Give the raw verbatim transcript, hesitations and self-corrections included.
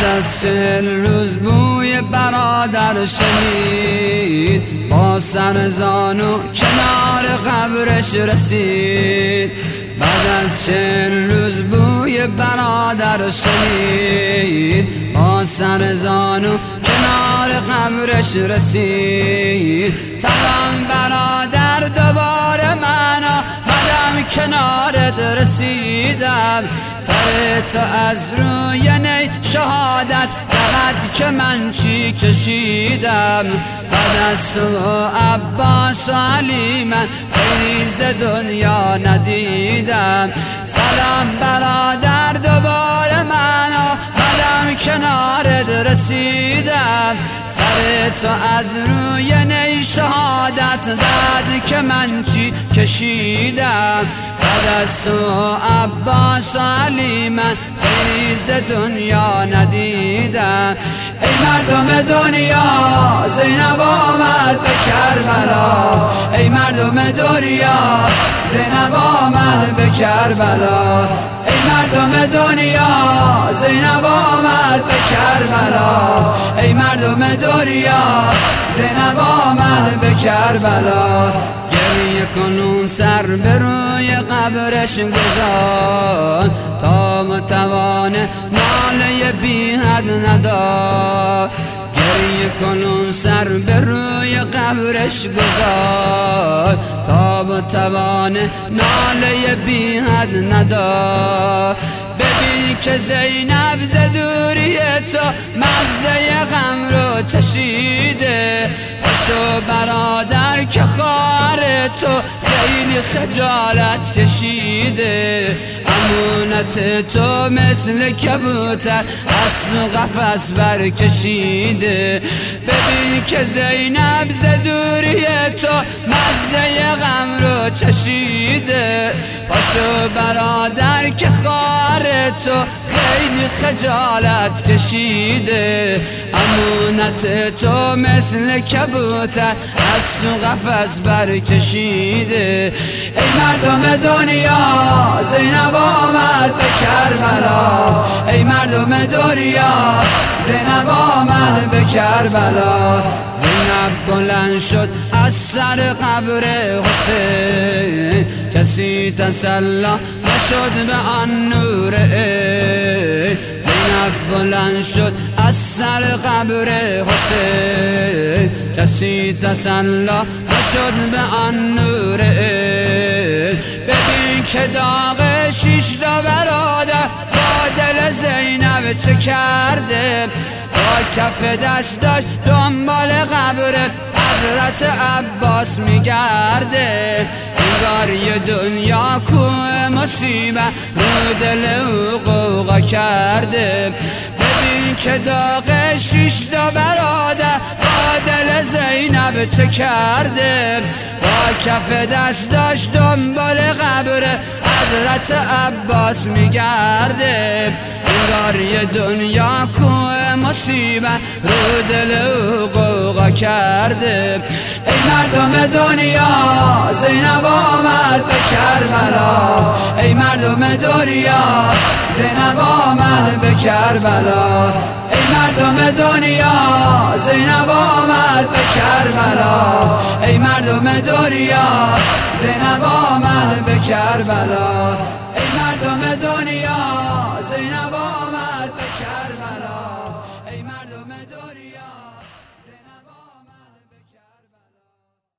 از چهل روز بوی برادر شنید، با سر زانو کنار قبرش رسید. بعد از چهل روز بوی برادر شنید، با سر زانو کنار قبرش رسید. سلام برادر دوباره من آمدم کنارت رسیدم، سر تو از روی نی شهادت رود که من چی کشیدم. بعد از تو عباس و علی من خیری ز دنیا ندیدم. سلام برادر دوباره من آمدم کنارت رسیدم، سر تو از روی نی شهادت داد که من چی کشیدم. بعد از تو عباس و علی من خیری ز دنیا ندیدم. ای مردم دنیا زینب آمد به کربلا، ای مردم دنیا زینب آمد به کربلا. ای مردم دنیا زینب آمد به کربلا، ای مردم دنیا زینب آمد به کربلا. گریه کنون سر به روی قبرش گذار، تا متوانه ناله بی حد ندار. گریه کنون سر به روی قبرش گذار، تا متوانه ناله بی حد ندار. ببین که زینب ز دوری تو مزه غم رو چشیده، پاشو برادر که خواهر تو خیلی خجالت کشیده. امونت تو مثل کبوتر اصل و قفس برکشیده. ببین که زینب ز دوری تو مزه غم رو چشیده، پاشو برادر که خواهر تو خیلی خجالت کشیده. امونت تو مثل کبوتر از تو قفس برکشیده. ای مردم دنیا زینب آمد به کربلا، ای مردم دنیا زینب آمد به کربلا. زینب بلند شد از سر قبر حسین، کسی تسلی نشد به آن نور عین. زینب بلند شد از سر قبر حسین، کسی تسلی نشد به آن نور عین. ببین که داغ شش تا برادر با دل زینب چه کرده، با کف دستاش دنبال قبر حضرت عباس میگرده. انگار یه دنیا کوه مصیبت رو دل او غوغا کرده. ببین که داغ شش تا برادر با دل زینب چه کرده، با کف دستاش دنبال قبر حضرت عباس میگرده. انگار یه دنیا کوه مصیبت رو دل او غوغا کرده. ای مردم دنیا زینب آمد به کربلا، ای مردم دنیا زینب آمد به کربلا. ای مردم دنیا زینب آمد به کربلا، ای مردم دنیا زینب آمد به کربلا. ای مردم دنیا زینب آمد به کربلا، ای مردم دنیا.